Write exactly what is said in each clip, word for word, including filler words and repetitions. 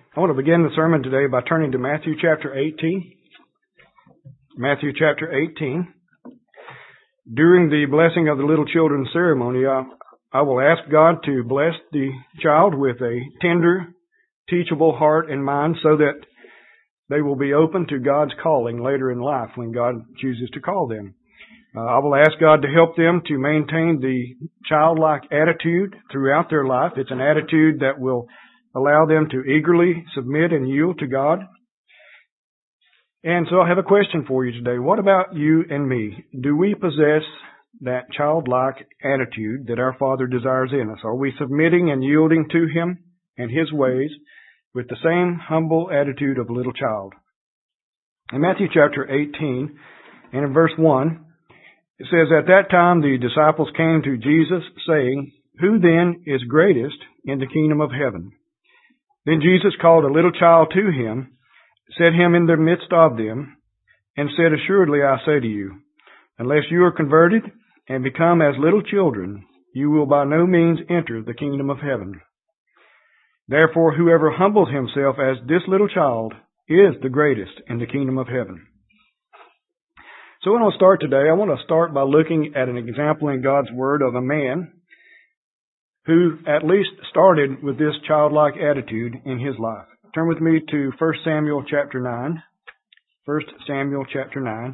I want to begin the sermon today by turning to Matthew chapter eighteen. Matthew chapter eighteen. During the blessing of the little children's ceremony, I, I will ask God to bless the child with a tender, teachable heart and mind so that they will be open to God's calling later in life when God chooses to call them. Uh, I will ask God to help them to maintain the childlike attitude throughout their life. It's an attitude that will allow them to eagerly submit and yield to God. And so I have a question for you today. What about you and me? Do we possess that childlike attitude that our Father desires in us? Are we submitting and yielding to Him and His ways with the same humble attitude of a little child? In Matthew chapter eighteen and in verse one, it says, "At that time the disciples came to Jesus, saying, 'Who then is greatest in the kingdom of heaven?' Then Jesus called a little child to Him, set him in the midst of them, and said, 'Assuredly I say to you, unless you are converted and become as little children, you will by no means enter the kingdom of heaven. Therefore, whoever humbles himself as this little child is the greatest in the kingdom of heaven.'" So when I start today, I want to start by looking at an example in God's Word of a man who at least started with this childlike attitude in his life. Turn with me to First Samuel chapter nine. First Samuel chapter nine.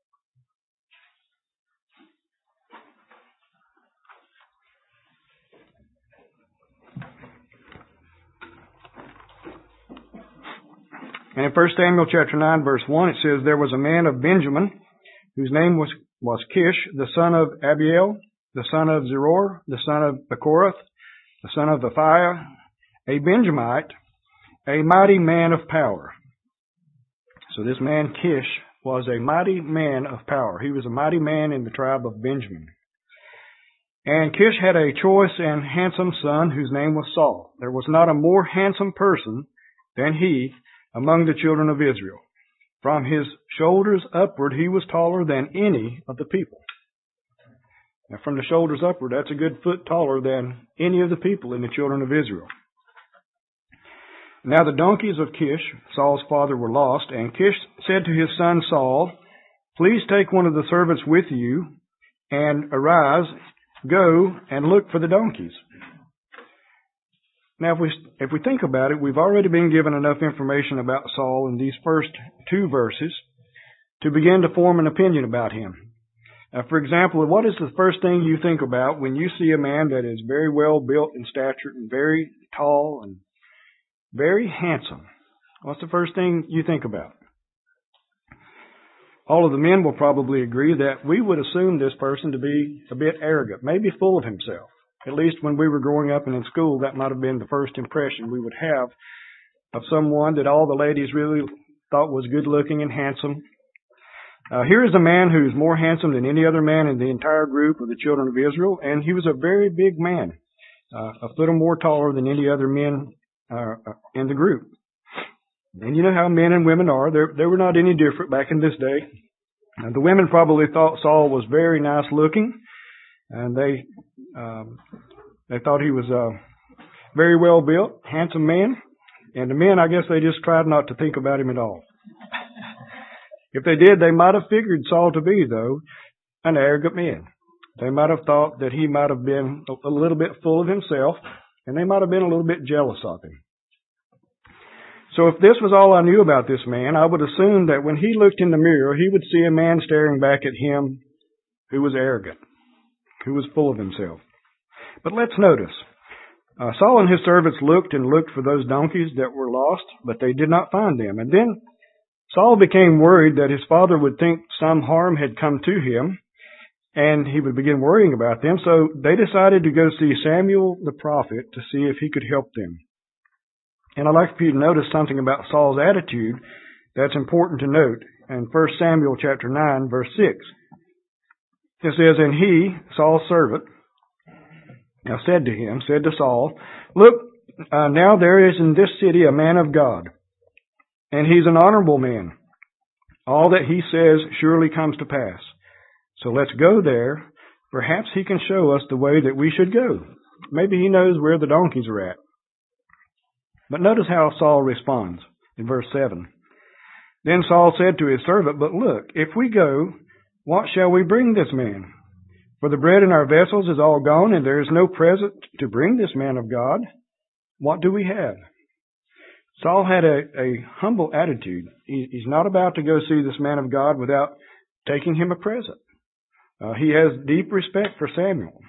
And in First Samuel chapter nine, verse one, it says, "There was a man of Benjamin, whose name was, was Kish, the son of Abiel, the son of Zeror, the son of Bechorath, the son of Aphiah, a Benjamite, a mighty man of power." So this man Kish was a mighty man of power. He was a mighty man in the tribe of Benjamin. And Kish had a choice and handsome son whose name was Saul. There was not a more handsome person than he among the children of Israel. From his shoulders upward, he was taller than any of the people. Now, from the shoulders upward, that's a good foot taller than any of the people in the children of Israel. Now the donkeys of Kish, Saul's father, were lost, and Kish said to his son Saul, "Please take one of the servants with you, and arise, go, and look for the donkeys." Now, if we, if we think about it, we've already been given enough information about Saul in these first two verses to begin to form an opinion about him. Now, for example, what is the first thing you think about when you see a man that is very well built in stature and very tall and very handsome? What's the first thing you think about? All of the men will probably agree that we would assume this person to be a bit arrogant, maybe full of himself. At least when we were growing up and in school, that might have been the first impression we would have of someone that all the ladies really thought was good looking and handsome. Uh, here is a man who's more handsome than any other man in the entire group of the children of Israel, and he was a very big man, uh, a foot or more taller than any other men uh, in the group. And you know how men and women are. They're, they were not any different back in this day. And the women probably thought Saul was very nice looking, and they um, they thought he was a very well built, handsome man. And the men, I guess they just tried not to think about him at all. If they did, they might have figured Saul to be, though, an arrogant man. They might have thought that he might have been a little bit full of himself, and they might have been a little bit jealous of him. So if this was all I knew about this man, I would assume that when he looked in the mirror, he would see a man staring back at him who was arrogant, who was full of himself. But let's notice. Uh, Saul and his servants looked and looked for those donkeys that were lost, but they did not find them. And then Saul became worried that his father would think some harm had come to him, and he would begin worrying about them. So they decided to go see Samuel the prophet to see if he could help them. And I'd like for you to notice something about Saul's attitude that's important to note. In First Samuel chapter nine, verse six, it says, "And he, Saul's servant, now said to him, said to Saul, 'Look, uh, now there is in this city a man of God, and he's an honorable man. All that he says surely comes to pass. So let's go there. Perhaps he can show us the way that we should go. Maybe he knows where the donkeys are at.' But notice how Saul responds in verse seven. Then Saul said to his servant, But look, if we go, what shall we bring this man? For the bread in our vessels is all gone, and there is no present to bring this man of God. What do we have? Saul had a, a humble attitude. He, he's not about to go see this man of God without taking him a present. Uh, he has deep respect for Samuel.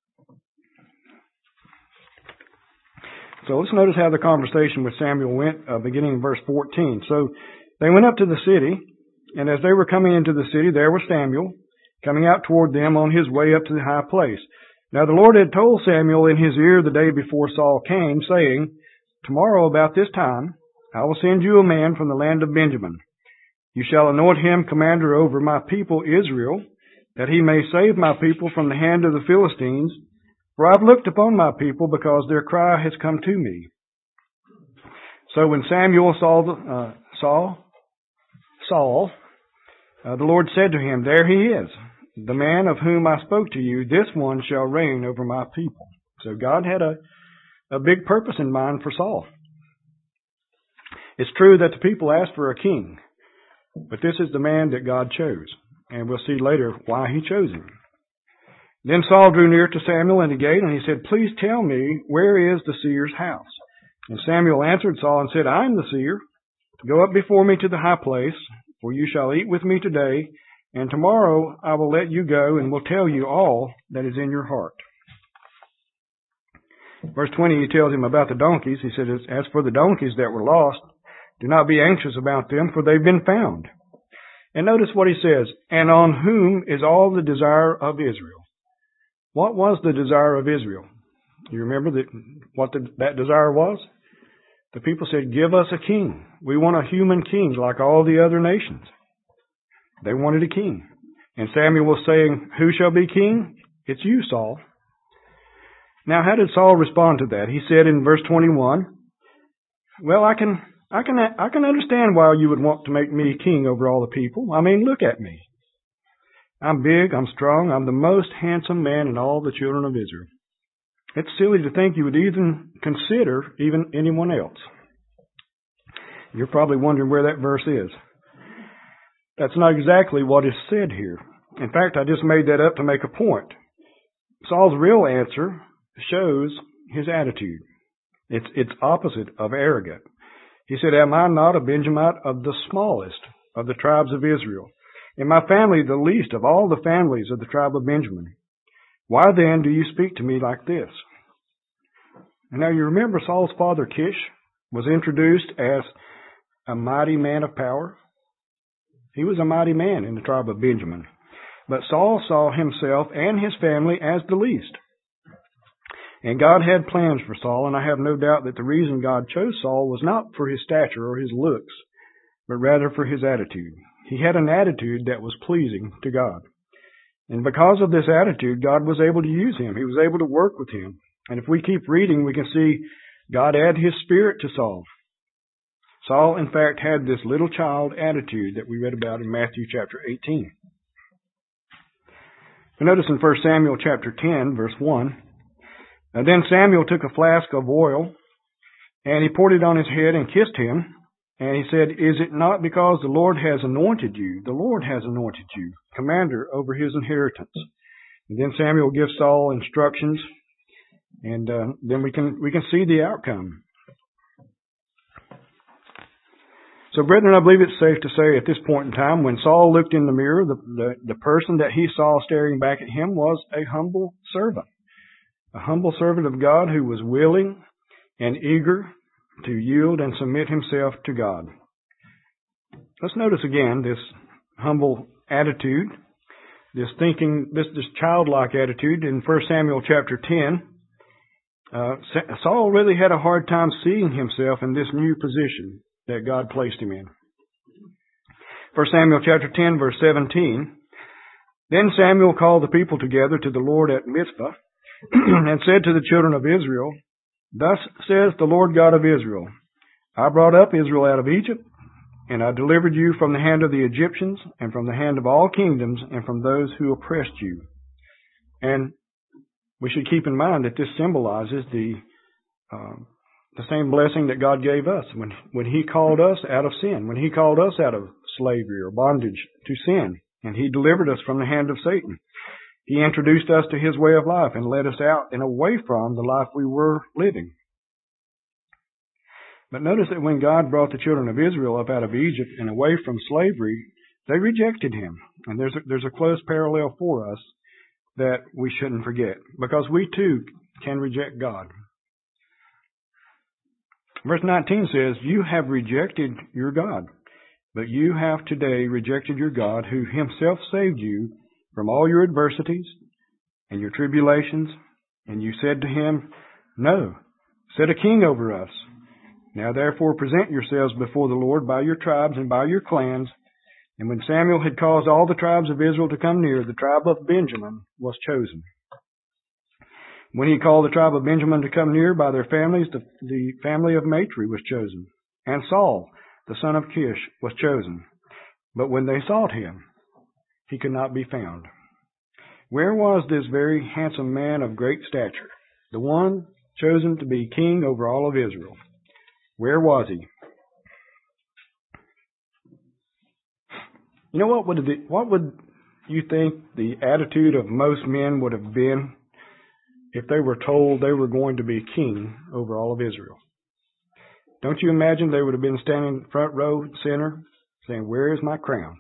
So let's notice how the conversation with Samuel went, uh, beginning in verse fourteen. So they went up to the city, and as they were coming into the city, there was Samuel coming out toward them on his way up to the high place. Now the Lord had told Samuel in his ear the day before Saul came, saying, Tomorrow about this time I will send you a man from the land of Benjamin. You shall anoint him commander over my people Israel, that he may save my people from the hand of the Philistines. For I've looked upon my people, because their cry has come to me. So when Samuel saw the, uh, saw Saul, uh, the Lord said to him, There he is, the man of whom I spoke to you. This one shall reign over my people. So God had a, a big purpose in mind for Saul. It's true that the people asked for a king, but this is the man that God chose. And we'll see later why he chose him. Then Saul drew near to Samuel in the gate, and he said, Please tell me, where is the seer's house? And Samuel answered Saul and said, I am the seer. Go up before me to the high place, for you shall eat with me today, and tomorrow I will let you go and will tell you all that is in your heart. Verse twenty, he tells him about the donkeys. He said, As for the donkeys that were lost, do not be anxious about them, for they've been found. And notice what he says, and on whom is all the desire of Israel. What was the desire of Israel? You remember that what the, that desire was? The people said, Give us a king. We want a human king like all the other nations. They wanted a king. And Samuel was saying, Who shall be king? It's you, Saul. Now, how did Saul respond to that? He said in verse twenty-one, Well, I can, I can, I can understand why you would want to make me king over all the people. I mean, look at me. I'm big, I'm strong, I'm the most handsome man in all the children of Israel. It's silly to think you would even consider even anyone else. You're probably wondering where that verse is. That's not exactly what is said here. In fact, I just made that up to make a point. Saul's real answer shows his attitude. It's, it's opposite of arrogant. He said, Am I not a Benjamite of the smallest of the tribes of Israel? In my family, the least of all the families of the tribe of Benjamin. Why then do you speak to me like this? And now you remember Saul's father Kish was introduced as a mighty man of power. He was a mighty man in the tribe of Benjamin. But Saul saw himself and his family as the least. And God had plans for Saul, and I have no doubt that the reason God chose Saul was not for his stature or his looks, but rather for his attitude. He had an attitude that was pleasing to God. And because of this attitude, God was able to use him. He was able to work with him. And if we keep reading, we can see God add his spirit to Saul. Saul, in fact, had this little child attitude that we read about in Matthew chapter eighteen. We notice in First Samuel chapter ten, verse one, and then Samuel took a flask of oil, and he poured it on his head and kissed him. And he said, Is it not because the Lord has anointed you? The Lord has anointed you, commander over his inheritance. And then Samuel gives Saul instructions, and uh, then we can we can see the outcome. So, brethren, I believe it's safe to say at this point in time, when Saul looked in the mirror, the, the, the person that he saw staring back at him was a humble servant. A humble servant of God who was willing and eager to yield and submit himself to God. Let's notice again this humble attitude, this thinking, this, this childlike attitude in First Samuel chapter ten. Uh, Saul really had a hard time seeing himself in this new position that God placed him in. First Samuel chapter ten, verse seventeen. Then Samuel called the people together to the Lord at Mizpah and said to the children of Israel, Thus says the Lord God of Israel, I brought up Israel out of Egypt, and I delivered you from the hand of the Egyptians, and from the hand of all kingdoms, and from those who oppressed you. And we should keep in mind that this symbolizes the uh, the same blessing that God gave us when, when He called us out of sin, when He called us out of slavery or bondage to sin, and He delivered us from the hand of Satan. He introduced us to His way of life and led us out and away from the life we were living. But notice that when God brought the children of Israel up out of Egypt and away from slavery, they rejected Him. And there's a, there's a close parallel for us that we shouldn't forget, because we too can reject God. Verse nineteen says, "You have rejected your God, but you have today rejected your God, who Himself saved you from all your adversities and your tribulations. And you said to Him, 'No, set a king over us. Now therefore present yourselves before the Lord by your tribes and by your clans.' And when Samuel had caused all the tribes of Israel to come near, the tribe of Benjamin was chosen. When he called the tribe of Benjamin to come near by their families, the, the family of Matri was chosen. And Saul, the son of Kish, was chosen. But when they sought him, he could not be found." Where was this very handsome man of great stature, the one chosen to be king over all of Israel? Where was he? You know, what would the, what would you think the attitude of most men would have been if they were told they were going to be king over all of Israel? Don't you imagine they would have been standing front row, center, saying, "Where is my crown?"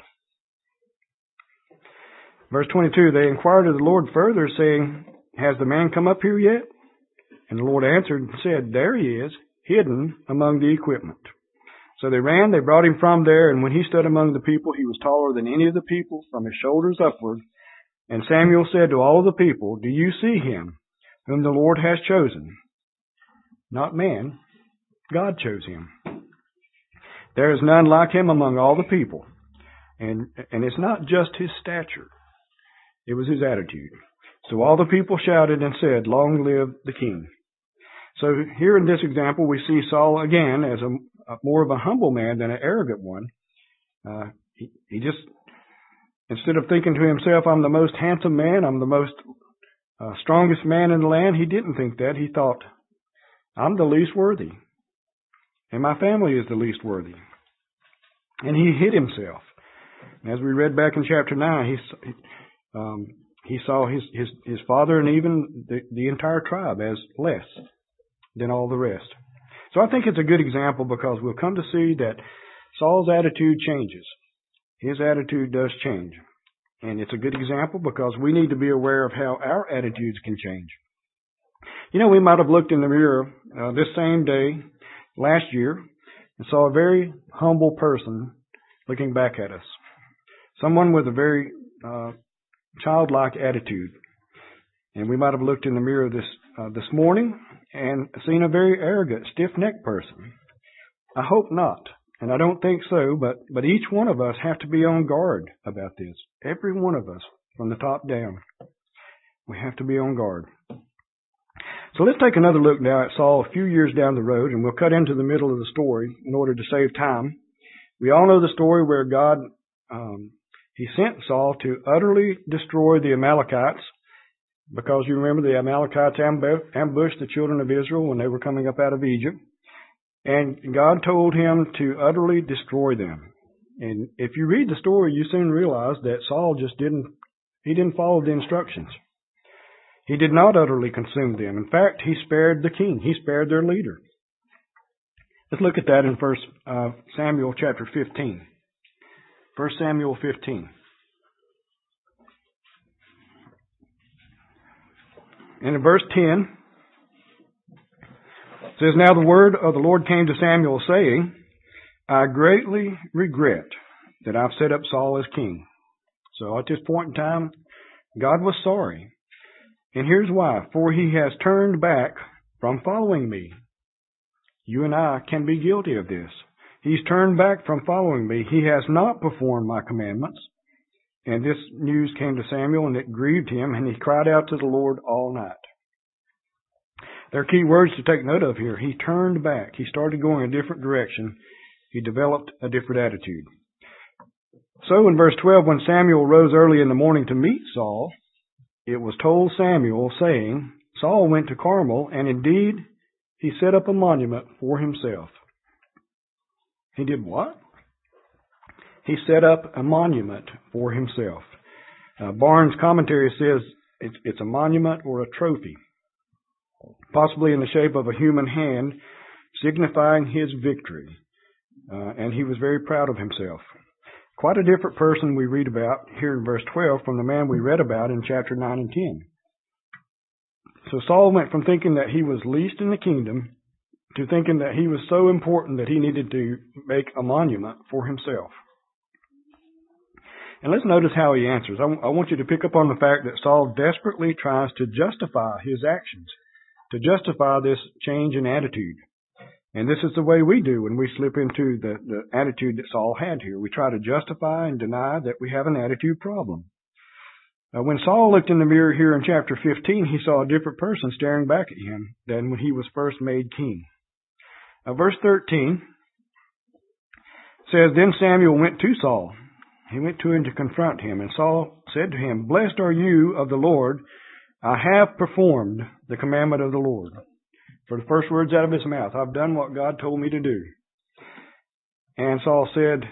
Verse twenty-two, "They inquired of the Lord further, saying, 'Has the man come up here yet?' And the Lord answered and said, 'There he is, hidden among the equipment.' So they ran, they brought him from there, and when he stood among the people, he was taller than any of the people from his shoulders upward. And Samuel said to all the people, 'Do you see him, whom the Lord has chosen?' Not man, God chose him. There is none like him among all the people." And, and it's not just his stature. It was his attitude. So all the people shouted and said, "Long live the king." So here in this example, we see Saul again as a, a more of a humble man than an arrogant one. Uh, he, he just, instead of thinking to himself, "I'm the most handsome man, I'm the most uh, strongest man in the land," he didn't think that. He thought, "I'm the least worthy, and my family is the least worthy." And he hid himself. As we read back in chapter nine, he, um, he saw his, his, his father and even the, the entire tribe as less than all the rest. So I think it's a good example, because we'll come to see that Saul's attitude changes. His attitude does change. And it's a good example because we need to be aware of how our attitudes can change. You know, we might have looked in the mirror uh, this same day last year and saw a very humble person looking back at us. Someone with a very uh, childlike attitude. And we might have looked in the mirror this uh, this morning and seen a very arrogant, stiff-necked person. I hope not, and I don't think so, but, but each one of us have to be on guard about this. Every one of us, from the top down. We have to be on guard. So let's take another look now at Saul a few years down the road, and we'll cut into the middle of the story in order to save time. We all know the story where God, um, He sent Saul to utterly destroy the Amalekites, because you remember the Amalekites ambushed the children of Israel when they were coming up out of Egypt. And God told him to utterly destroy them. And if you read the story, you soon realize that Saul just didn't, he didn't follow the instructions. He did not utterly consume them. In fact, he spared the king. He spared their leader. Let's look at that in First uh, Samuel chapter fifteen. First Samuel fifteen. And in verse ten, it says, "Now the word of the Lord came to Samuel, saying, I greatly regret that I've set up Saul as king." So at this point in time, God was sorry. And here's why. "For he has turned back from following me." You and I can be guilty of this. He's turned back from following me. He has not performed my commandments. And this news came to Samuel, and it grieved him, and he cried out to the Lord all night. There are key words to take note of here. He turned back. He started going a different direction. He developed a different attitude. So in verse twelve, when Samuel rose early in the morning to meet Saul, it was told Samuel, saying, "Saul went to Carmel, and indeed he set up a monument for himself. He did what? He set up a monument for himself. Uh, Barnes' commentary says it's, it's a monument or a trophy, possibly in the shape of a human hand, signifying his victory. Uh, and he was very proud of himself. Quite a different person we read about here in verse twelve from the man we read about in chapter nine and ten. So Saul went from thinking that he was least in the kingdom to thinking that he was so important that he needed to make a monument for himself. And let's notice how he answers. I, w- I want you to pick up on the fact that Saul desperately tries to justify his actions, to justify this change in attitude. And this is the way we do when we slip into the, the attitude that Saul had here. We try to justify and deny that we have an attitude problem. Uh, when Saul looked in the mirror here in chapter fifteen, he saw a different person staring back at him than when he was first made king. Uh, verse thirteen says, Then Samuel went to Saul. He went to him to confront him, and Saul said to him, Blessed are you of the Lord. I have performed the commandment of the Lord. For the first words out of his mouth, I've done what God told me to do. And Saul said,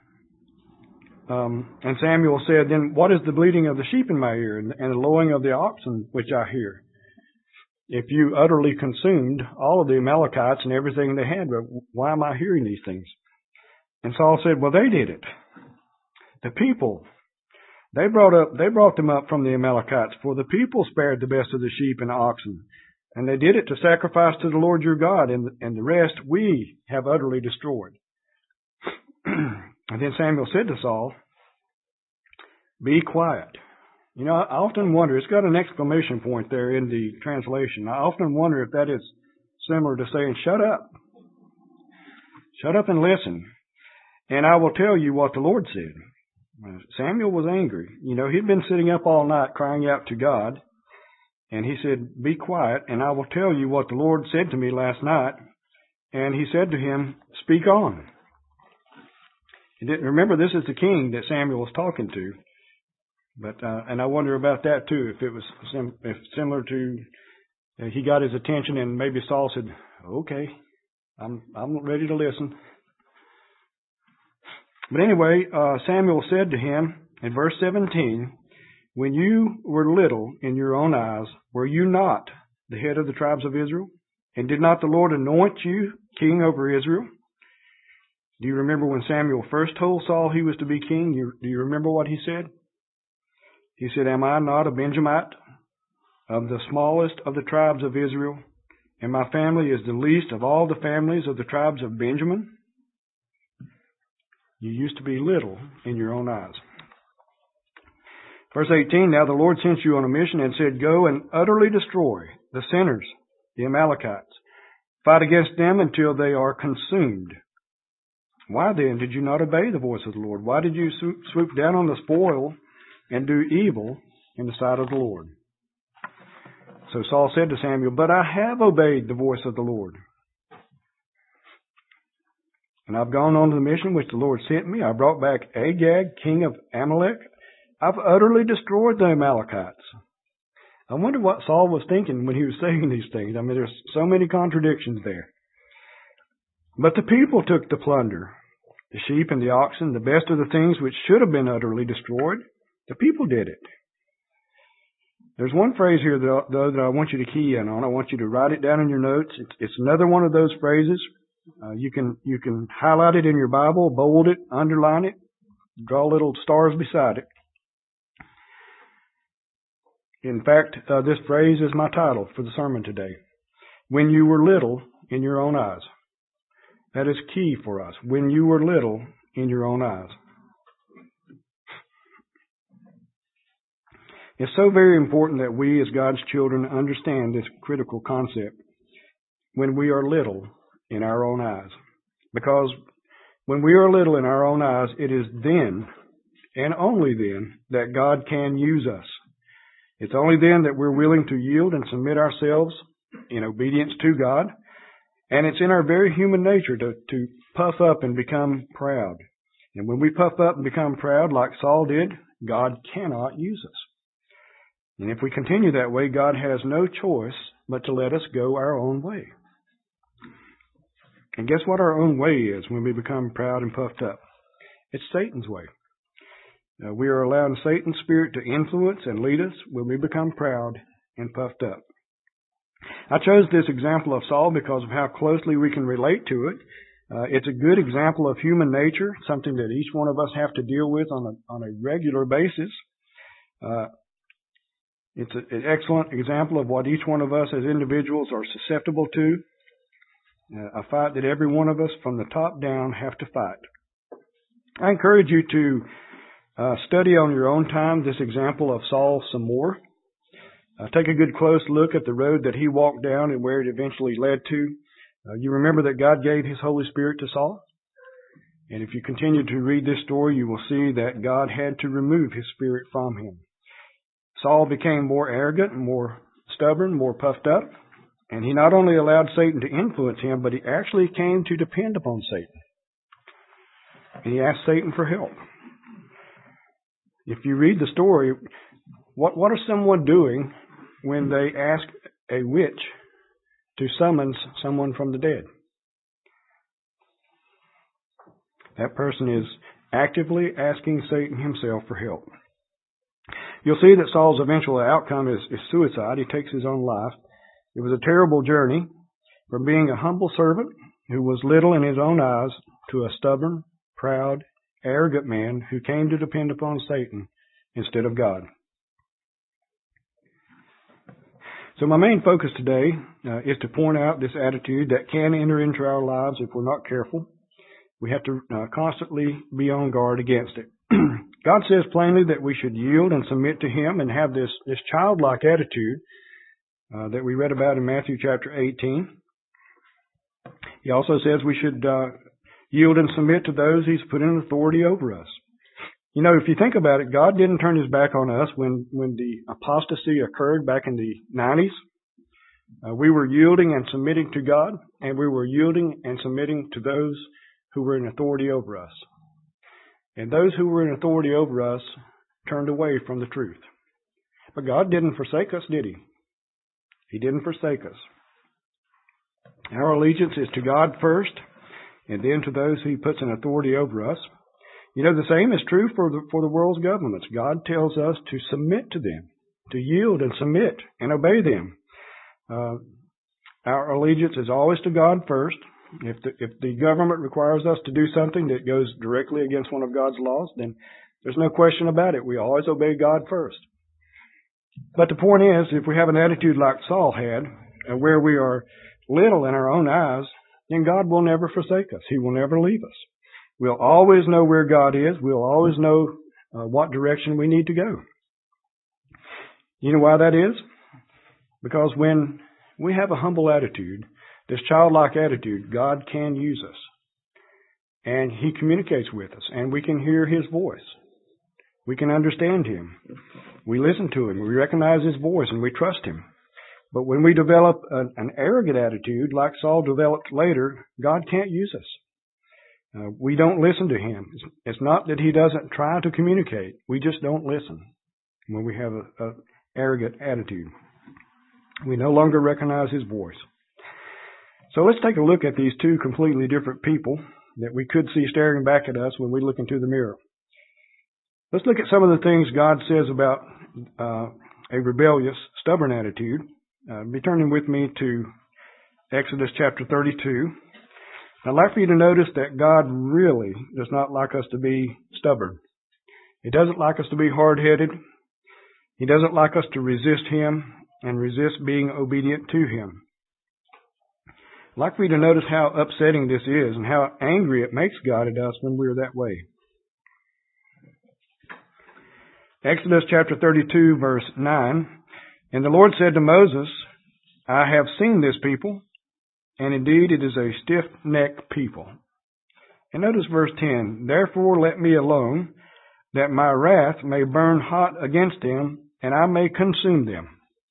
um, and Samuel said, Then what is the bleating of the sheep in my ear and, and the lowing of the oxen which I hear? If you utterly consumed all of the Amalekites and everything they had, why am I hearing these things? And Saul said, Well, they did it. The people, they brought up, they brought them up from the Amalekites, for the people spared the best of the sheep and oxen. And they did it to sacrifice to the Lord your God, and, and the rest we have utterly destroyed. And then Samuel said to Saul, Be quiet. You know, I often wonder, it's got an exclamation point there in the translation. I often wonder if that is similar to saying, Shut up. Shut up and listen. And I will tell you what the Lord said. Samuel was angry. You know, he'd been sitting up all night crying out to God. And he said, Be quiet, and I will tell you what the Lord said to me last night. And he said to him, Speak on. He didn't remember this is the king that Samuel was talking to. But uh, and I wonder about that too, if it was sim- if similar to uh, he got his attention and maybe Saul said, Okay, I'm I'm ready to listen. But anyway, uh, Samuel said to him in verse seventeen, When you were little in your own eyes, were you not the head of the tribes of Israel? And did not the Lord anoint you king over Israel? Do you remember when Samuel first told Saul he was to be king? You, do you remember what he said? He said, Am I not a Benjamite of the smallest of the tribes of Israel? And my family is the least of all the families of the tribes of Benjamin? You used to be little in your own eyes. Verse eighteen, Now the Lord sent you on a mission and said, Go and utterly destroy the sinners, the Amalekites. Fight against them until they are consumed. Why then did you not obey the voice of the Lord? Why did you swoop down on the spoil and do evil in the sight of the Lord? So Saul said to Samuel, But I have obeyed the voice of the Lord. And I've gone on to the mission which the Lord sent me. I brought back Agag, king of Amalek. I've utterly destroyed the Amalekites. I wonder what Saul was thinking when he was saying these things. I mean, there's so many contradictions there. But the people took the plunder, the sheep and the oxen, the best of the things which should have been utterly destroyed. The people did it. There's one phrase here, though, that I want you to key in on. I want you to write it down in your notes. It's, it's another one of those phrases. Uh, you can you can highlight it in your Bible, bold it, underline it, draw little stars beside it. In fact, uh, this phrase is my title for the sermon today. When you were little in your own eyes. That is key for us. When you were little in your own eyes. It's so very important that we as God's children understand this critical concept. When we are little in our own eyes. Because when we are little in our own eyes, it is then, and only then, that God can use us. It's only then that we're willing to yield and submit ourselves in obedience to God. And it's in our very human nature to, to puff up and become proud. And when we puff up and become proud like Saul did, God cannot use us. And if we continue that way, God has no choice but to let us go our own way. And guess what our own way is when we become proud and puffed up? It's Satan's way. Uh, we are allowing Satan's spirit to influence and lead us when we become proud and puffed up. I chose this example of Saul because of how closely we can relate to it. Uh, it's a good example of human nature, something that each one of us have to deal with on a, on a regular basis. Uh, it's a, an excellent example of what each one of us as individuals are susceptible to. Uh, a fight that every one of us from the top down have to fight. I encourage you to uh, study on your own time this example of Saul some more. Uh, take a good close look at the road that he walked down and where it eventually led to. Uh, you remember that God gave His Holy Spirit to Saul? And if you continue to read this story, you will see that God had to remove His Spirit from him. Saul became more arrogant, more stubborn, more puffed up. And he not only allowed Satan to influence him, but he actually came to depend upon Satan. And he asked Satan for help. If you read the story, what, what is someone doing when they ask a witch to summons someone from the dead? That person is actively asking Satan himself for help. You'll see that Saul's eventual outcome is, is suicide. He takes his own life. It was a terrible journey from being a humble servant who was little in his own eyes to a stubborn, proud, arrogant man who came to depend upon Satan instead of God. So my main focus today uh, is to point out this attitude that can enter into our lives if we're not careful. We have to uh, constantly be on guard against it. God says plainly that we should yield and submit to Him and have this, this childlike attitude uh, that we read about in Matthew chapter eighteen. He also says we should uh, yield and submit to those He's put in authority over us. You know, if you think about it, God didn't turn His back on us when, when the apostasy occurred back in the nineties. Uh, we were yielding and submitting to God, and we were yielding and submitting to those who were in authority over us. And those who were in authority over us turned away from the truth. But God didn't forsake us, did He? He didn't forsake us. Our allegiance is to God first, and then to those He puts in authority over us. You know, the same is true for the, for the world's governments. God tells us to submit to them, to yield and submit and obey them. Uh, our allegiance is always to God first. If the, if the government requires us to do something that goes directly against one of God's laws, then there's no question about it. We always obey God first. But the point is, if we have an attitude like Saul had, uh, where we are little in our own eyes, then God will never forsake us. He will never leave us. We'll always know where God is. We'll always know uh, what direction we need to go. You know why that is? Because when we have a humble attitude, this childlike attitude, God can use us. And He communicates with us, and we can hear His voice. We can understand Him. We listen to Him. We recognize His voice, and we trust Him. But when we develop an, an arrogant attitude, like Saul developed later, God can't use us. Uh, we don't listen to Him. It's, it's not that He doesn't try to communicate. We just don't listen when we have a, a arrogant attitude. We no longer recognize His voice. So let's take a look at these two completely different people that we could see staring back at us when we look into the mirror. Let's look at some of the things God says about uh, a rebellious, stubborn attitude. Uh, be turning with me to Exodus chapter thirty-two. I'd like for you to notice that God really does not like us to be stubborn. He doesn't like us to be hard-headed. He doesn't like us to resist Him and resist being obedient to Him. I'd like for you to notice how upsetting this is and how angry it makes God at us when we're that way. Exodus chapter thirty-two, verse nine. And the Lord said to Moses, I have seen this people, and indeed it is a stiff-necked people. And notice verse ten. Therefore let me alone, that my wrath may burn hot against them, and I may consume them.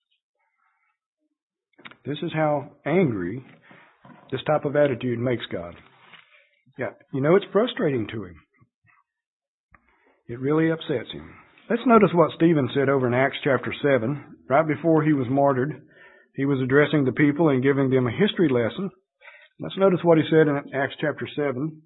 This is how angry this type of attitude makes God. Yeah, you know, it's frustrating to Him. It really upsets Him. Let's notice what Stephen said over in Acts chapter seven. Right before he was martyred, he was addressing the people and giving them a history lesson Let's notice what he said in Acts chapter seven.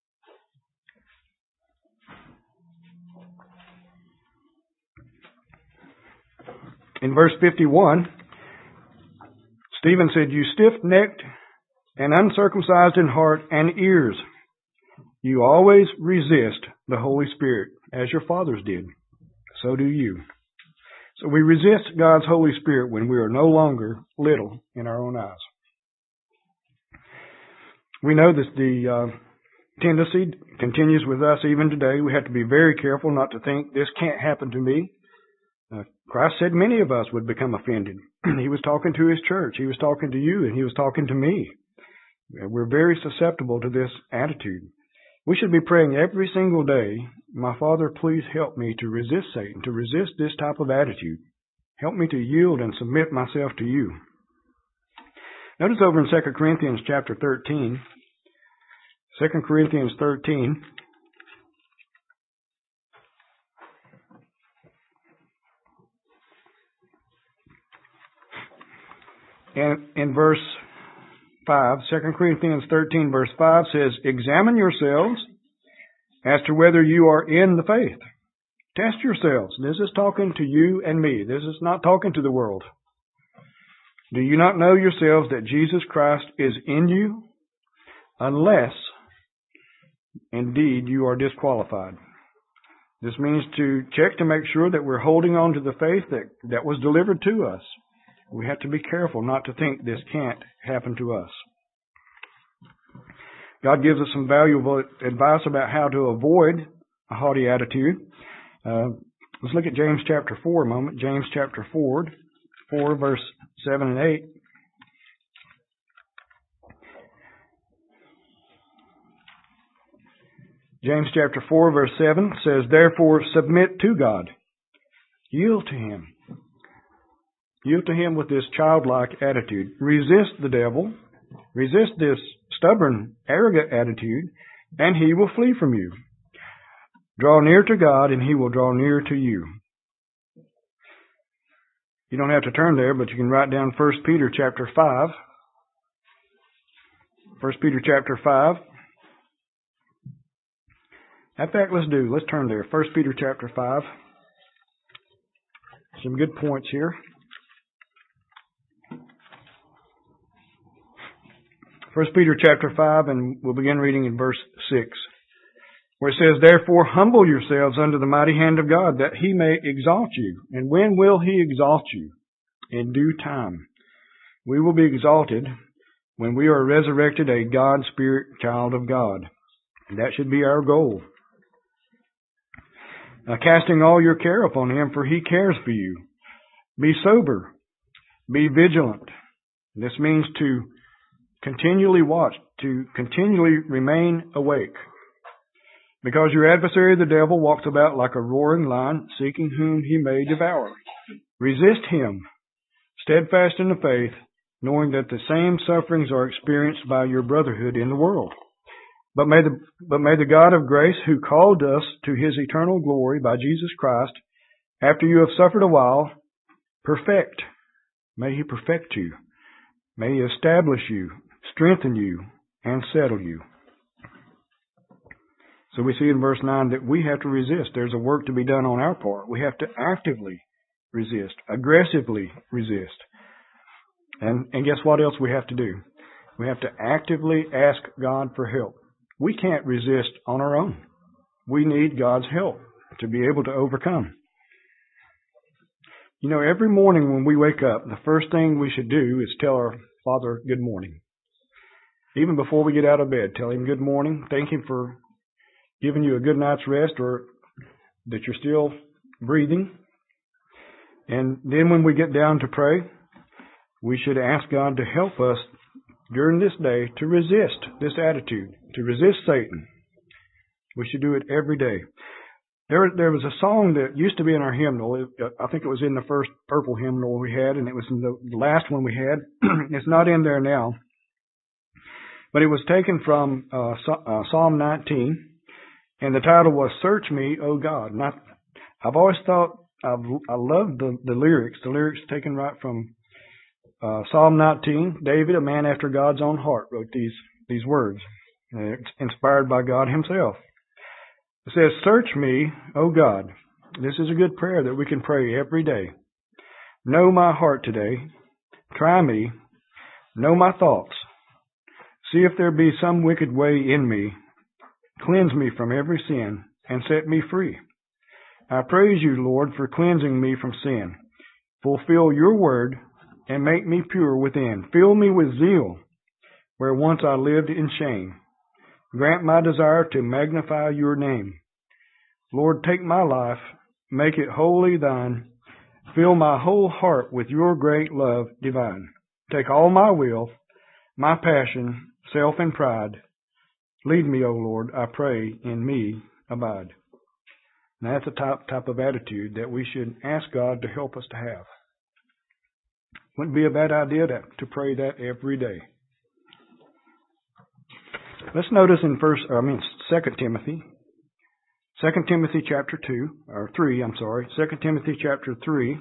In verse fifty-one, Stephen said, "You stiff-necked and uncircumcised in heart and ears, you always resist the Holy Spirit, as your fathers did. So do you." So we resist God's Holy Spirit when we are no longer little in our own eyes. We know that the uh, tendency continues with us even today. We have to be very careful not to think, this can't happen to me. Uh, Christ said many of us would become offended. He was talking to his church. He was talking to you, and he was talking to me. We're very susceptible to this attitude. We should be praying every single day, "My Father, please help me to resist Satan, to resist this type of attitude. Help me to yield and submit myself to you." Notice over in Second Corinthians chapter thirteen, Second Corinthians thirteen, and in verse five, Second Corinthians thirteen verse five says, "Examine yourselves as to whether you are in the faith." Test yourselves. This is talking to you and me. This is not talking to the world. "Do you not know yourselves that Jesus Christ is in you? Unless, indeed, you are disqualified." This means to check to make sure that we're holding on to the faith that, that was delivered to us. We have to be careful not to think this can't happen to us. God gives us some valuable advice about how to avoid a haughty attitude. Uh, let's look at James chapter four a moment. James chapter four, four verse seven and eight. James chapter four verse seven says, "Therefore submit to God. Yield to Him." Yield to Him with this childlike attitude. Resist the devil. Resist this stubborn, arrogant attitude, and he will flee from you. Draw near to God, and He will draw near to you. You don't have to turn there, but you can write down First Peter chapter five. First Peter chapter five. In fact, let's do. Let's turn there. First Peter chapter five. Some good points here. First Peter chapter five, and we'll begin reading in verse six, where it says, "Therefore humble yourselves under the mighty hand of God, that He may exalt you. And when will He exalt you? In due time. We will be exalted when we are resurrected a God-Spirit child of God." And that should be our goal. Now, "casting all your care upon Him, for He cares for you. Be sober. Be vigilant." This means to continually watch, to continually remain awake. "Because your adversary the devil walks about like a roaring lion, seeking whom he may devour. Resist him, steadfast in the faith, knowing that the same sufferings are experienced by your brotherhood in the world. But may the, but may the God of grace, who called us to His eternal glory by Jesus Christ, after you have suffered a while, perfect." May He perfect you. May He establish you, strengthen you, and settle you. So we see in verse nine that we have to resist. There's a work to be done on our part. We have to actively resist, aggressively resist. And, and guess what else we have to do? We have to actively ask God for help. We can't resist on our own. We need God's help to be able to overcome. You know, every morning when we wake up, the first thing we should do is tell our Father good morning. Even before we get out of bed, tell Him good morning. Thank Him for giving you a good night's rest, or that you're still breathing. And then when we get down to pray, we should ask God to help us during this day to resist this attitude, to resist Satan. We should do it every day. There, there was a song that used to be in our hymnal. It, I think it was in the first purple hymnal we had, and it was in the last one we had. It's not in there now. But it was taken from uh, uh, Psalm nineteen, and the title was "Search Me, O God." And I, I've always thought, I've, I love the, the lyrics, the lyrics taken right from Uh, Psalm nineteen, David, a man after God's own heart, wrote these, these words. Uh, it's inspired by God himself. It says, "Search me, O God." This is a good prayer that we can pray every day. "Know my heart today. Try me. Know my thoughts. See if there be some wicked way in me. Cleanse me from every sin and set me free. I praise you, Lord, for cleansing me from sin. Fulfill your word and make me pure within. Fill me with zeal where once I lived in shame. Grant my desire to magnify your name. Lord, take my life, make it wholly thine. Fill my whole heart with your great love divine. Take all my will, my passion, self and pride. Lead me, O Lord, I pray, in me abide." And that's the type, type of attitude that we should ask God to help us to have. Wouldn't be a bad idea to, to pray that every day. Let's notice in first, I mean, Second Timothy, Second Timothy chapter two, or three, I'm sorry, Second Timothy chapter three.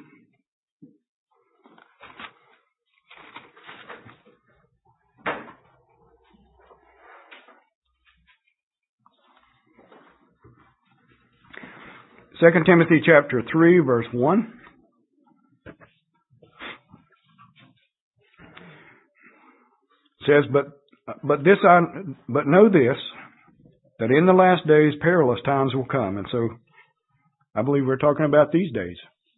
Second Timothy chapter three, verse one. Says, but but this I but know this, that in the last days perilous times will come. And so I believe we're talking about these days.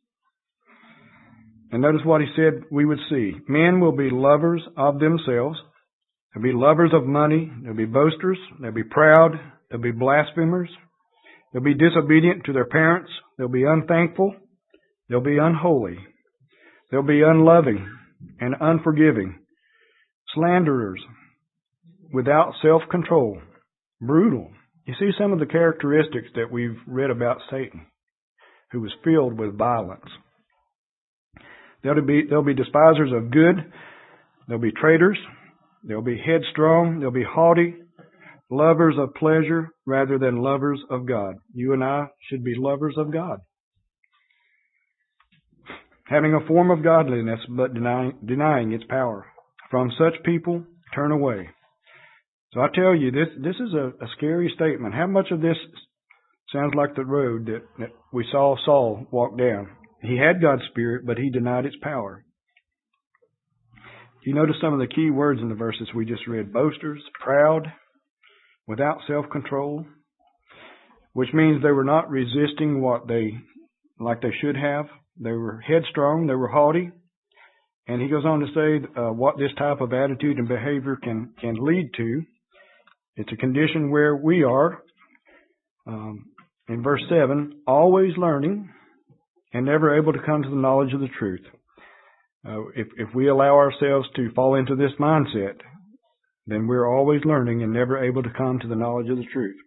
And notice what he said we would see. Men will be lovers of themselves. They'll be lovers of money. They'll be boasters. They'll be proud. They'll be blasphemers. They'll be disobedient to their parents. They'll be unthankful. They'll be unholy. They'll be unloving and unforgiving. Slanderers, without self-control, brutal. You see some of the characteristics that we've read about Satan, who was filled with violence. They'll be, they'll be despisers of good. They'll be traitors. They'll be headstrong. They'll be haughty, lovers of pleasure rather than lovers of God. You and I should be lovers of God. Having a form of godliness, but denying, denying its power. From such people, turn away. So I tell you, this this is a, a scary statement. How much of this sounds like the road that, that we saw Saul walk down? He had God's Spirit, but he denied its power. You notice some of the key words in the verses we just read. Boasters, proud, without self-control, which means they were not resisting what they, like they should have. They were headstrong, they were haughty. And he goes on to say uh, what this type of attitude and behavior can, can lead to. It's a condition where we are, um, in verse seven, always learning and never able to come to the knowledge of the truth. Uh, if, if we allow ourselves to fall into this mindset, then we're always learning and never able to come to the knowledge of the truth.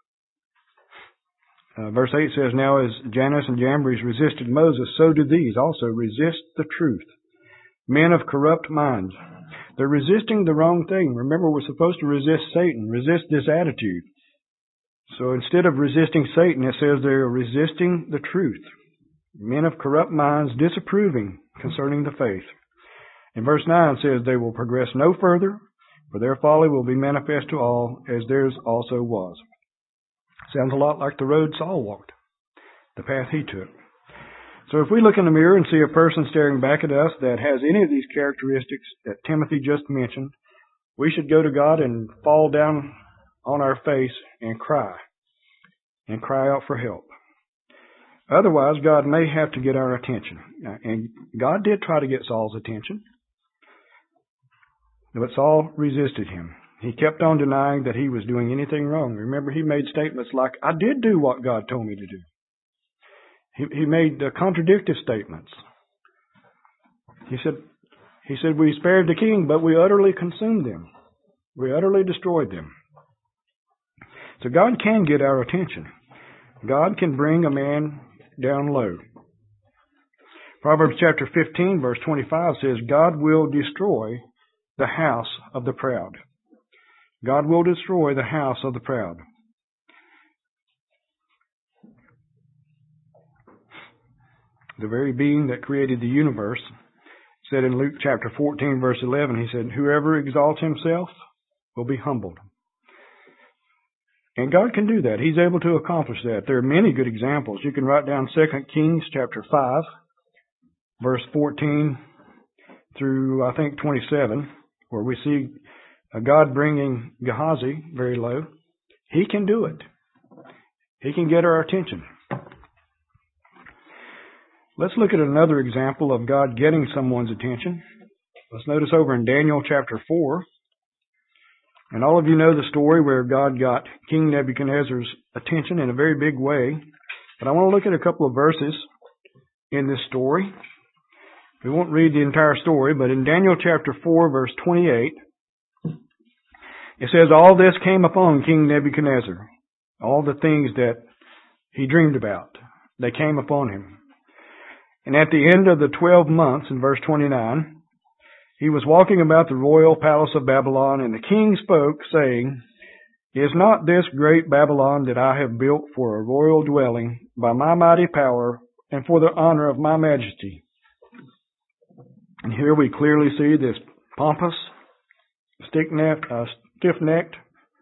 Uh, verse eight says, "Now as Jannes and Jambres resisted Moses, so do these also resist the truth. Men of corrupt minds." They're resisting the wrong thing. Remember, we're supposed to resist Satan, resist this attitude. So instead of resisting Satan, it says they're resisting the truth. Men of corrupt minds disapproving concerning the faith. In verse nine it says, "They will progress no further, for their folly will be manifest to all, as theirs also was." Sounds a lot like the road Saul walked, the path he took. So if we look in the mirror and see a person staring back at us that has any of these characteristics that Timothy just mentioned, we should go to God and fall down on our face and cry, and cry out for help. Otherwise, God may have to get our attention. And God did try to get Saul's attention, but Saul resisted him. He kept on denying that he was doing anything wrong. Remember, he made statements like, "I did do what God told me to do." He, he made uh, contradictory statements. He said, he said, "We spared the king, but we utterly consumed them. We utterly destroyed them." So God can get our attention. God can bring a man down low. Proverbs chapter fifteen, verse twenty-five says, "God will destroy the house of the proud." God will destroy the house of the proud. The very being that created the universe said in Luke chapter fourteen, verse eleven, he said, whoever exalts himself will be humbled. And God can do that. He's able to accomplish that. There are many good examples. You can write down Second Kings chapter five, verse fourteen through, I think, twenty-seven, where we see God bringing Gehazi very low. He can do it. He can get our attention. Let's look at another example of God getting someone's attention. Let's notice over in Daniel chapter four. And all of you know the story where God got King Nebuchadnezzar's attention in a very big way. But I want to look at a couple of verses in this story. We won't read the entire story, but in Daniel chapter four, verse twenty-eight, it says, all this came upon King Nebuchadnezzar. All the things that he dreamed about, they came upon him. And at the end of the twelve months, in verse twenty-nine, he was walking about the royal palace of Babylon, and the king spoke, saying, is not this great Babylon that I have built for a royal dwelling by my mighty power and for the honor of my majesty? And here we clearly see this pompous, stiff-necked, uh, stiff-necked,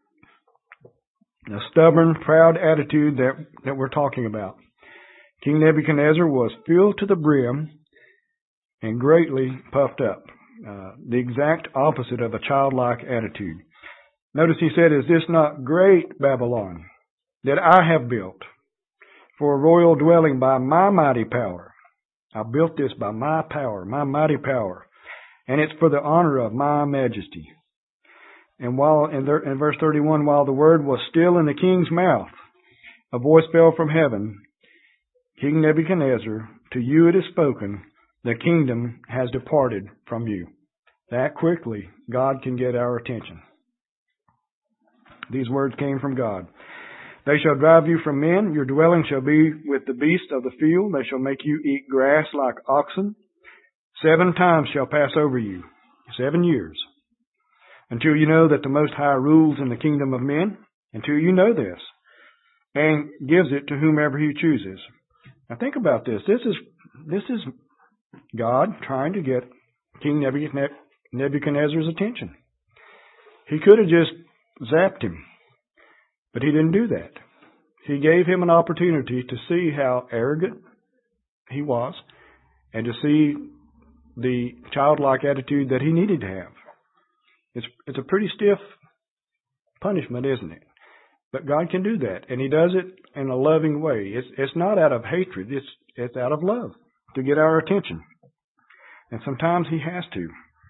a stubborn, proud attitude that, that we're talking about. King Nebuchadnezzar was filled to the brim and greatly puffed up. Uh, the exact opposite of a childlike attitude. Notice he said, is this not great Babylon that I have built for a royal dwelling by my mighty power? I built this by my power, my mighty power, and it's for the honor of my majesty. And while in, the, in verse thirty-one, while the word was still in the king's mouth, a voice fell from heaven, King Nebuchadnezzar, to you it is spoken, the kingdom has departed from you. That quickly, God can get our attention. These words came from God. They shall drive you from men. Your dwelling shall be with the beasts of the field. They shall make you eat grass like oxen. Seven times shall pass over you. Seven years. Until you know that the Most High rules in the kingdom of men. Until you know this. And gives it to whomever he chooses. Now think about this. This is, this is God trying to get King Nebuchadnezzar's attention. He could have just zapped him, but he didn't do that. He gave him an opportunity to see how arrogant he was and to see the childlike attitude that he needed to have. It's, it's a pretty stiff punishment, isn't it? But God can do that, and he does it in a loving way. It's, it's not out of hatred. It's, it's out of love to get our attention. And sometimes he has to.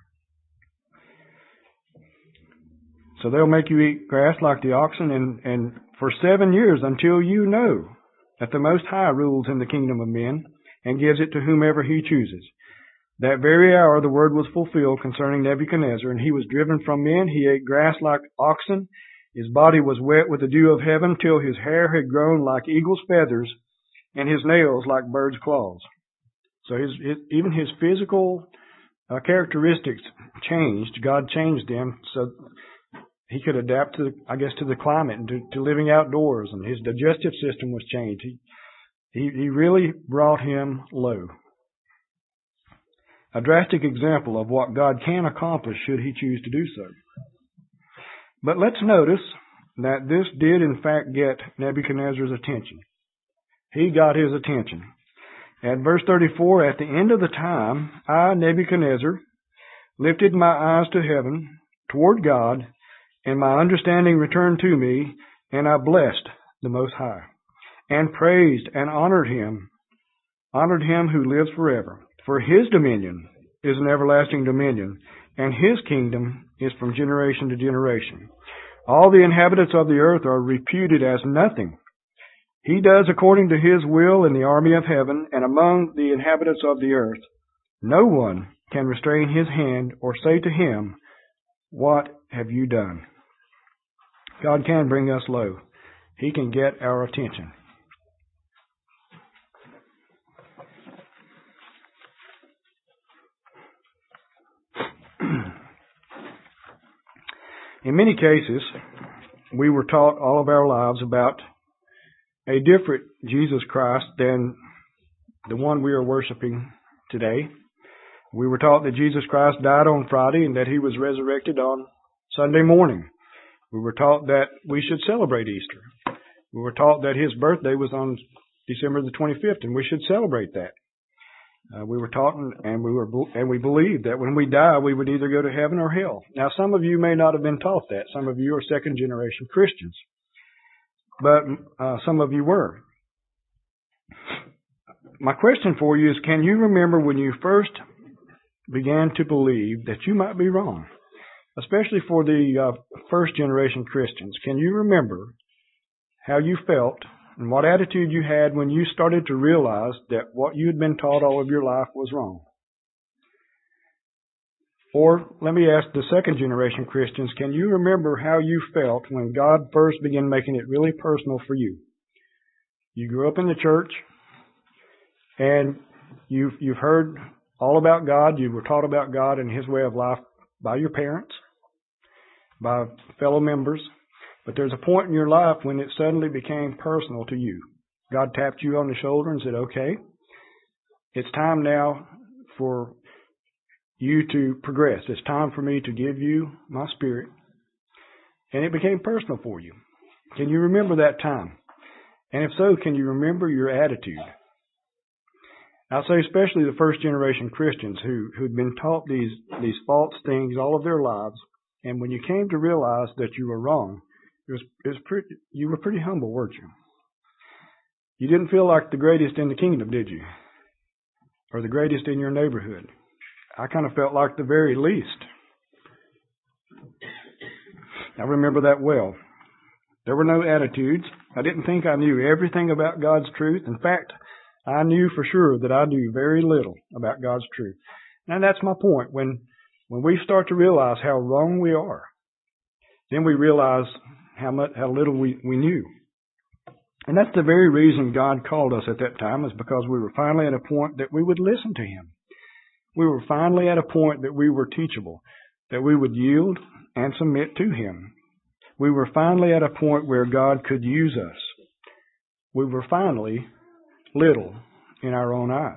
So they'll make you eat grass like the oxen, and, and for seven years until you know that the Most High rules in the kingdom of men and gives it to whomever he chooses. That very hour the word was fulfilled concerning Nebuchadnezzar, and he was driven from men. He ate grass like oxen. His body was wet with the dew of heaven till his hair had grown like eagle's feathers and his nails like bird's claws. So his, his even his physical uh, characteristics changed. God changed them so he could adapt to, the, I guess, to the climate and to, to living outdoors. And his digestive system was changed. He, he, he really brought him low. A drastic example of what God can accomplish should he choose to do so. But let's notice that this did in fact get Nebuchadnezzar's attention. He got his attention. At verse thirty-four, at the end of the time, I, Nebuchadnezzar, lifted my eyes to heaven, toward God, and my understanding returned to me, and I blessed the Most High, and praised and honored him, honored him who lives forever. For his dominion is an everlasting dominion, and his kingdom is from generation to generation. All the inhabitants of the earth are reputed as nothing. He does according to his will in the army of heaven and among the inhabitants of the earth. No one can restrain his hand or say to him, what have you done? God can bring us low. He can get our attention. In many cases, we were taught all of our lives about a different Jesus Christ than the one we are worshiping today. We were taught that Jesus Christ died on Friday and that He was resurrected on Sunday morning. We were taught that we should celebrate Easter. We were taught that His birthday was on December the twenty-fifth, and we should celebrate that. Uh, we were taught, and we were, and we believed that when we die, we would either go to heaven or hell. Now, some of you may not have been taught that. Some of you are second-generation Christians, but uh, some of you were. My question for you is: can you remember when you first began to believe that you might be wrong? Especially for the uh, first-generation Christians, can you remember how you felt and what attitude you had when you started to realize that what you had been taught all of your life was wrong? Or let me ask the second generation Christians, can you remember how you felt when God first began making it really personal for you? You grew up in the church and you've, you've heard all about God. You were taught about God and His way of life by your parents, by fellow members. But there's a point in your life when it suddenly became personal to you. God tapped you on the shoulder and said, okay, it's time now for you to progress. It's time for me to give you my Spirit. And it became personal for you. Can you remember that time? And if so, can you remember your attitude? I'll say especially the first generation Christians who, who'd been taught these, these false things all of their lives. And when you came to realize that you were wrong, It was, it was pretty, you were pretty humble, weren't you? You didn't feel like the greatest in the kingdom, did you? Or the greatest in your neighborhood. I kind of felt like the very least. I remember that well. There were no attitudes. I didn't think I knew everything about God's truth. In fact, I knew for sure that I knew very little about God's truth. And that's my point. When, when we start to realize how wrong we are, then we realize how much, how little we, we knew. And that's the very reason God called us at that time, is because we were finally at a point that we would listen to Him. We were finally at a point that we were teachable, that we would yield and submit to Him. We were finally at a point where God could use us. We were finally little in our own eyes.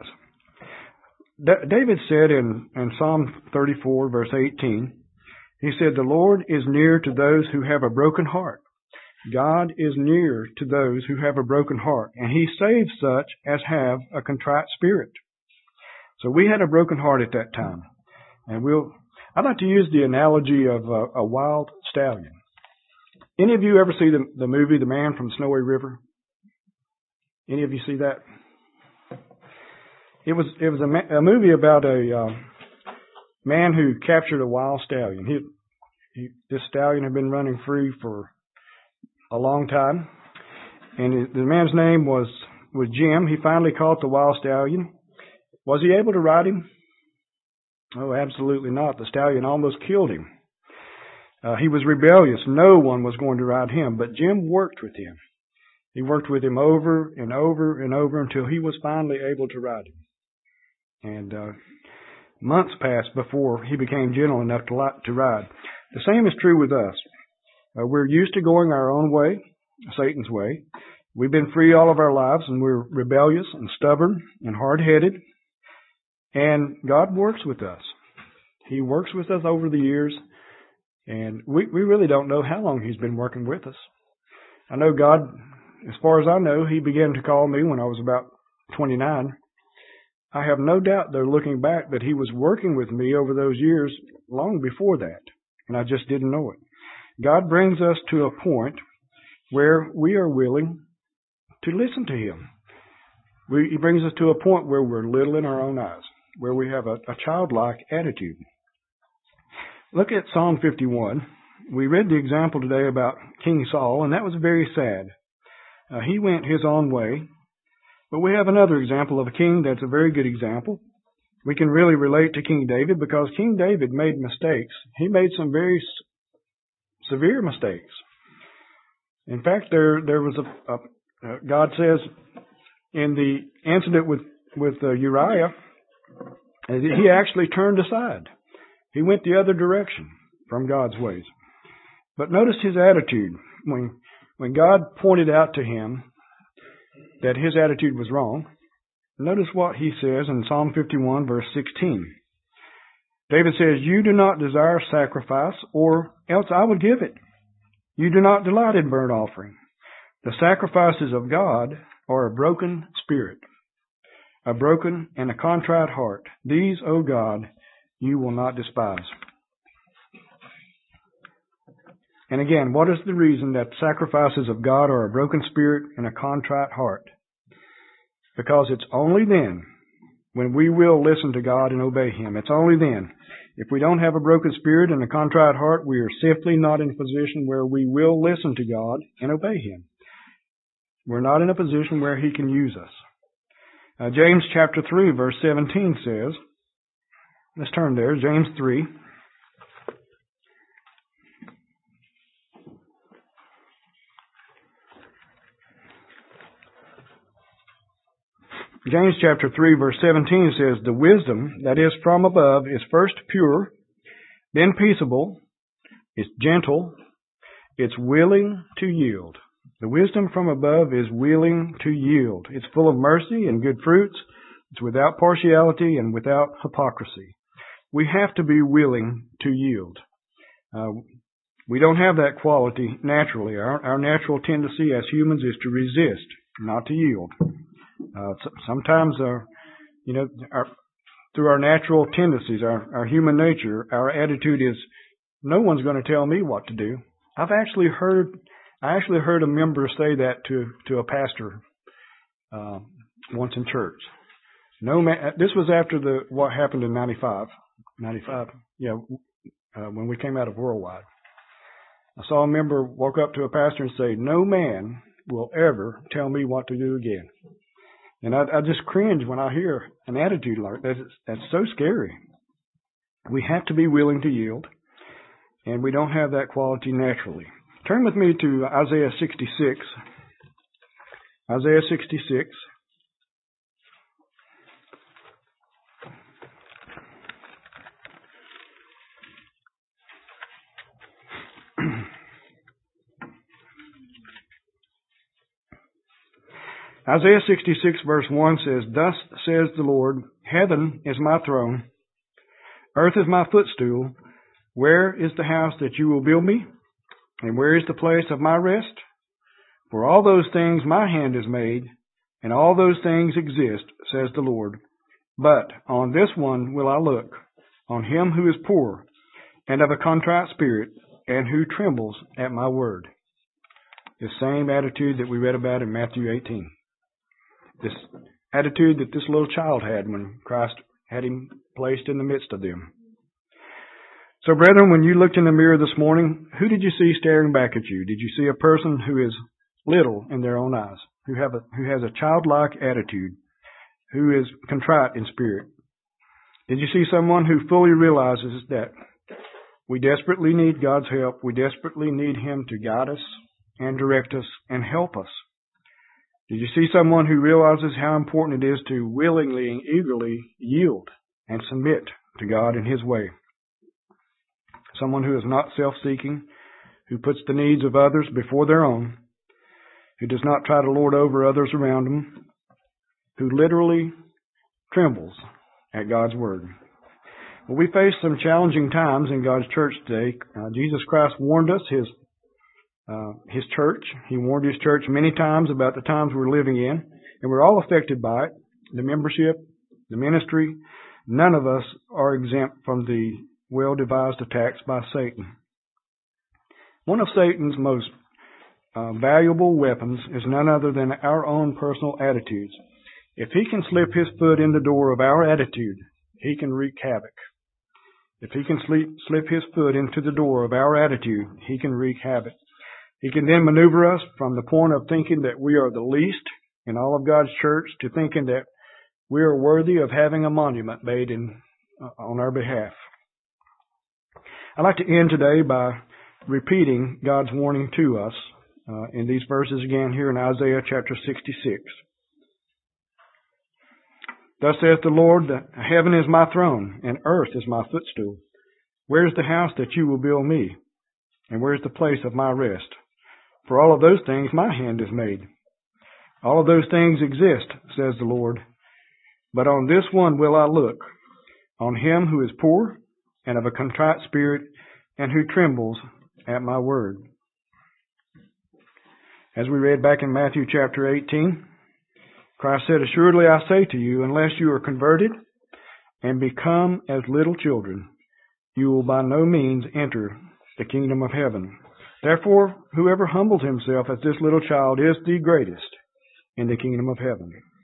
D- David said in, in Psalm thirty-four, verse eighteen, he said, "The Lord is near to those who have a broken heart." God is near to those who have a broken heart, and He saves such as have a contrite spirit. So we had a broken heart at that time. And we'll, I'd like to use the analogy of a, a wild stallion. Any of you ever see the, the movie The Man from Snowy River? Any of you see that? It was it was a, ma- a movie about a uh, man who captured a wild stallion. He, he, this stallion had been running free for a long time, and it, the man's name was was Jim. He finally caught the wild stallion. Was he able to ride him? Oh, absolutely not. The stallion almost killed him. Uh, he was rebellious. No one was going to ride him, but Jim worked with him. He worked with him over and over and over until he was finally able to ride him. And uh, months passed before he became gentle enough to, li- to ride. The same is true with us. Uh, we're used to going our own way, Satan's way. We've been free all of our lives, and we're rebellious and stubborn and hard-headed. And God works with us. He works with us over the years, and we, we really don't know how long He's been working with us. I know God, as far as I know, He began to call me when I was about twenty-nine. I have no doubt, though, looking back, that He was working with me over those years long before that, and I just didn't know it. God brings us to a point where we are willing to listen to Him. We, he brings us to a point where we're little in our own eyes, where we have a, a childlike attitude. Look at Psalm fifty-one. We read the example today about King Saul, and that was very sad. Uh, he went his own way. But we have another example of a king that's a very good example. We can really relate to King David because King David made mistakes. He made some very s- severe mistakes. In fact, there there was a, a uh, God says in the incident with with uh, Uriah, he actually turned aside. He went the other direction from God's ways. But notice his attitude. When, when God pointed out to him that his attitude was wrong, notice what he says in Psalm fifty-one, verse sixteen. David says, you do not desire sacrifice, or else I would give it. You do not delight in burnt offering. The sacrifices of God are a broken spirit, a broken and a contrite heart. These, O God, you will not despise. And again, what is the reason that sacrifices of God are a broken spirit and a contrite heart? Because it's only then when we will listen to God and obey Him. It's only then. If we don't have a broken spirit and a contrite heart, we are simply not in a position where we will listen to God and obey Him. We're not in a position where He can use us. Uh, James chapter three, verse seventeen says, let's turn there, James three. James chapter three, verse seventeen says, the wisdom that is from above is first pure, then peaceable, it's gentle, it's willing to yield. The wisdom from above is willing to yield. It's full of mercy and good fruits. It's without partiality and without hypocrisy. We have to be willing to yield. Uh, we don't have that quality naturally. Our, our natural tendency as humans is to resist, not to yield. Uh, sometimes, our, you know, our, through our natural tendencies, our, our human nature, our attitude is, no one's going to tell me what to do. I've actually heard, I actually heard a member say that to to a pastor uh, once in church. No man. This was after the what happened in ninety-five, ninety-five. Yeah, uh, when we came out of Worldwide. I saw a member walk up to a pastor and say, "No man will ever tell me what to do again." And I, I just cringe when I hear an attitude like that. That's, that's so scary. We have to be willing to yield, and we don't have that quality naturally. Turn with me to Isaiah sixty-six. Isaiah sixty-six. Isaiah sixty-six verse one says, thus says the Lord, heaven is my throne, earth is my footstool. Where is the house that you will build me? And where is the place of my rest? For all those things my hand has made, and all those things exist, says the Lord. But on this one will I look, on him who is poor, and of a contrite spirit, and who trembles at my word. The same attitude that we read about in Matthew eighteen. This attitude that this little child had when Christ had him placed in the midst of them. So, brethren, when you looked in the mirror this morning, who did you see staring back at you? Did you see a person who is little in their own eyes, who have a, who has a childlike attitude, who is contrite in spirit? Did you see someone who fully realizes that we desperately need God's help, we desperately need Him to guide us and direct us and help us? Did you see someone who realizes how important it is to willingly and eagerly yield and submit to God in His way? Someone who is not self-seeking, who puts the needs of others before their own, who does not try to lord over others around them, who literally trembles at God's word. Well, we face some challenging times in God's church today. Uh, Jesus Christ warned us, His uh, His church. He warned His church many times about the times we're living in, and we're all affected by it. The membership, the ministry, none of us are exempt from the well-devised attacks by Satan. One of Satan's most uh, valuable weapons is none other than our own personal attitudes. If he can slip his foot in the door of our attitude, he can wreak havoc. If he can slip, slip his foot into the door of our attitude, he can wreak havoc. He can then maneuver us from the point of thinking that we are the least in all of God's church to thinking that we are worthy of having a monument made in, uh, on our behalf. I'd like to end today by repeating God's warning to us uh, in these verses again here in Isaiah chapter sixty-six. Thus saith the Lord, that heaven is my throne, and earth is my footstool. Where is the house that you will build me? And where is the place of my rest? For all of those things my hand has made. All of those things exist, says the Lord. But on this one will I look, on him who is poor, and of a contrite spirit, and who trembles at my word. As we read back in Matthew chapter eighteen, Christ said, Assuredly I say to you, unless you are converted and become as little children, you will by no means enter the kingdom of heaven. Therefore, whoever humbles himself as this little child is the greatest in the kingdom of heaven.